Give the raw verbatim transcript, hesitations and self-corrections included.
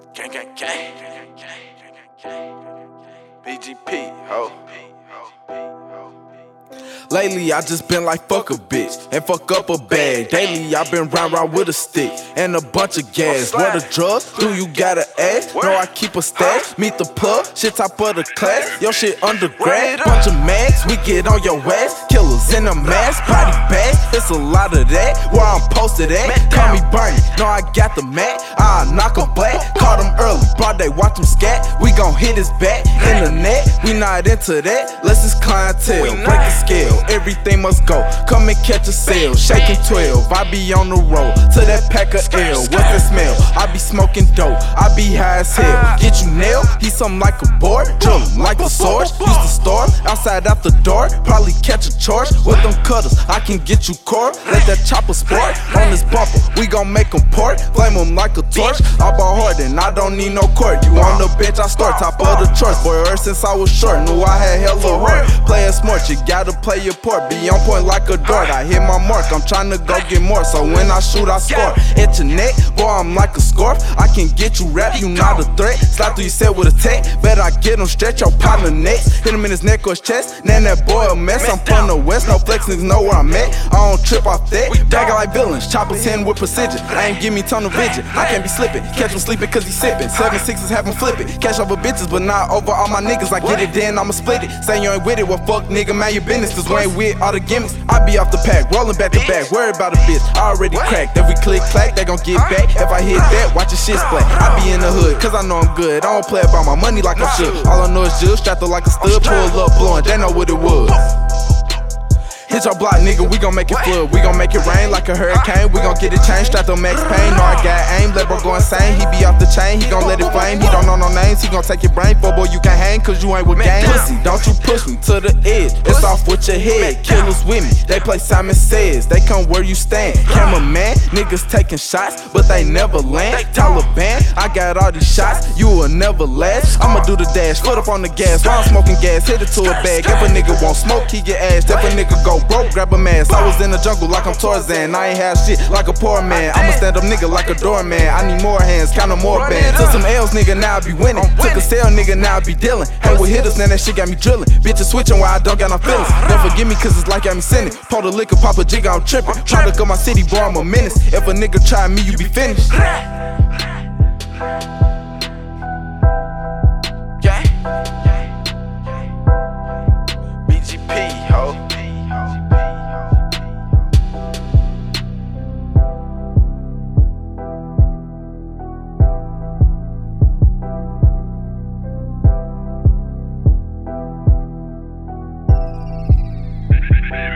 Gang, gang, gang. B G P, ho. Lately, I just been like fuck a bitch and fuck up a bag. Daily, I been round round with a stick and a bunch of gas. What a drug? Do you gotta ask? No, I keep a stash. Meet the plug, shit top of the class. Yo, shit undergrad. Bunch of mags, we get on your ass. Killers in a mask, body bag. It's a lot of that. Where I'm posted at, call me Bernie. No, I got the mat. I knock a black. Caught him early, broad day, watch him scat. We gon' hit his back in the net. We not into that. Let's just clientele, break the scale. Everything must go. Come and catch a sale. Shaking twelve. I be on the road to that pack of L. What's the smell? I be smoking dope. I be high as hell. Get you nailed? He something like a board. Drill him like a sword. Used to storm outside out the door. Probably catch a charge with them cutters. I can get you caught. Let that chopper sport on this bumper. We gon' make him port. Flame him like a torch. I ball hard and I don't need no court. You on the bench? I start top of the charts. Boy, ever since I was short, knew I had hella heart. Playin' smart, you gotta play your part. Be on point like a dart. I hit my mark, I'm tryna go get more. So when I shoot, I score. Hit your neck, boy, I'm like a scarf. I can get you wrapped, you not a threat. Slide through your set with a tech. Bet I get him stretch your partner next. Hit him in his neck or his chest. Now that boy a mess. I'm from the west, no flex, niggas know where I'm at. I don't trip off that. Dagger like villains, choppers in with precision. I ain't give me tunnel vision. I can't be slipping. Catch him sleeping cause he sipping. Seven sixes have him flipping. Cash over bitches, but not over all my niggas. I get it, then I'ma split it. Say you ain't with it, well fuck nigga, man your business. Cause we ain't with all the gimmicks. I be off the pack, rolling back to back. Worry about a bitch, I already cracked. Every click clack, they gon' get back. If I hit that, watch your shit splat. I be in the hood, cause I know I'm good. I don't play about my money like I should. All I know is just strapped up like a stud. Pull up, blowing, they know what it was. Hit your block, nigga, we gon' make it flood. We gon' make it rain like a hurricane. We gon' get it changed, strapped on max pain. No, I got aim, let bro go insane. He be off the chain, he gon' let it flame. He don't know no names, he gon' take your brain. For boy, you can't hang, cause you ain't with gang. Pussy, don't you push me to the edge. It's off with your head. Killers with me, they play Simon Says. They come where you stand. Cameraman, niggas taking shots, but they never land. Taliban, I got all these shots, you will never last. I'ma do the dash, foot up on the gas. While I'm smoking gas, hit it to a bag. If a nigga won't smoke, he get ass. If a nigga go broke, grab a mask. I was in the jungle like I'm Tarzan. I ain't have shit like a poor man. I'm a stand up nigga like a doorman. I need more hands, count of more bands. Took some L's, nigga, now I be winning. Took a sale, nigga, now I be dealing. Hey, with hitters, now that shit got me drilling. Bitches switching while I don't got no feelings. Don't forgive me cause it's like I'm sinning. Pour the liquor, pop a jig, I'm tripping. Product of my city, boy, I'm a menace. If a nigga try me, you be finished. Yeah. B G P, ho. Yeah.